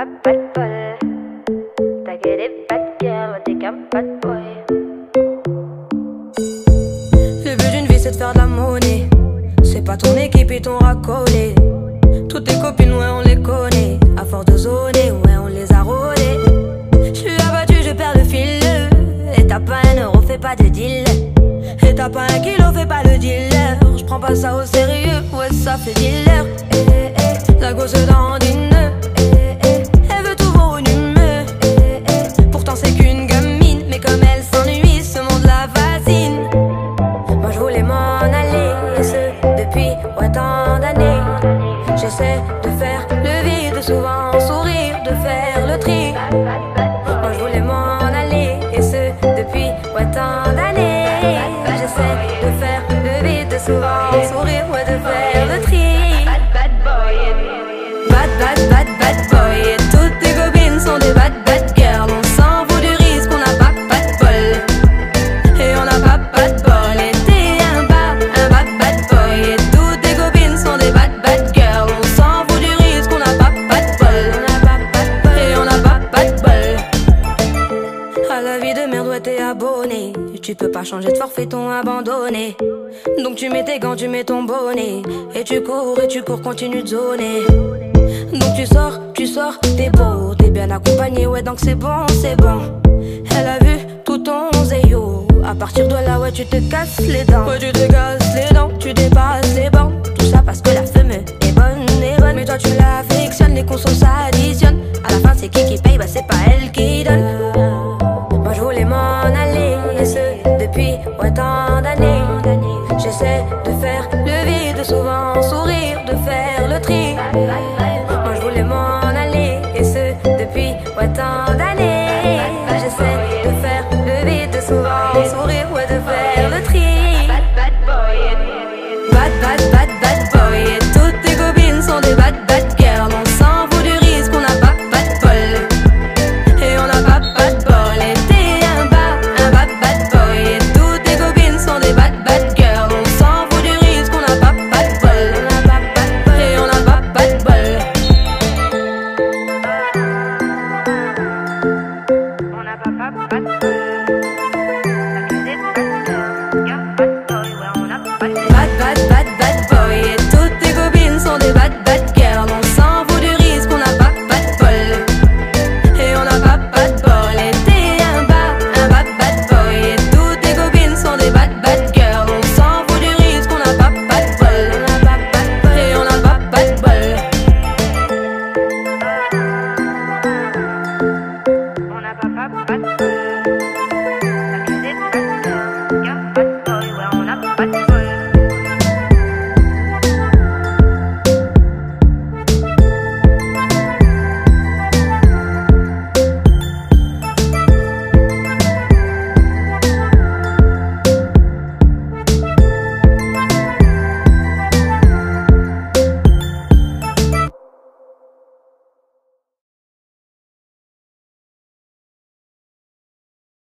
pas bad boy. T'as que des bad girls, t'es qu'un bad boy. Le but d'une vie c'est de faire de la monnaie. C'est pas ton équipe et ton racolé. Toutes tes copines, ouais, on les connaît. À force de zoner, ouais, on les a rôlées. J'suis abattu, je perds le fil. Et t'as pas un euro, fais pas de deal. Et t'as pas un kilo, fais pas le dealer. J'prends pas ça au sérieux, ouais, ça fait dealer. La gosse dandine. Elle veut tout volumineux. Pourtant c'est qu'une gamine. Mais comme elle s'ennuie, ce monde la fascine. Moi je voulais m'en aller, et ce depuis tant d'années. J'essaie de faire le vide, souvent sourire, de faire le tri. Moi je voulais m'en aller, et ce depuis tant d'années. J'essaie de faire le vide, souvent sourire, ouais, de faire le tri. Bad, bad, bad, bad boy. Et toutes tes copines sont des bad, bad girls. On s'en fout du risque, on n'a pas de bol. Et on n'a pas de bol. Et t'es un bad, bad boy. Et toutes tes copines sont des bad, bad girls. On s'en fout du risque, on n'a pas de bol. Et on n'a pas de bol. À la vie de merde, ouais, t'es abonné. Tu peux pas changer de forfait, t'ont abandonné. Donc tu mets tes gants, tu mets ton bonnet. Et tu cours, continue de zoner. Donc tu sors, t'es beau, t'es bien accompagné, ouais, donc c'est bon, c'est bon. Elle a vu tout ton zéyo. À partir de là, ouais, tu te casses les dents. Ouais, tu te casses les dents, tu dépasses les bancs. Tout ça parce que la femme est bonne, mais toi tu l'affectionnes, les consos s'additionnent. À la fin, c'est qui paye, bah c'est pas elle qui donne. Moi je voulais m'en aller, et ce depuis tant d'années. J'essaie de faire le vide, souvent sourire, de faire le tri.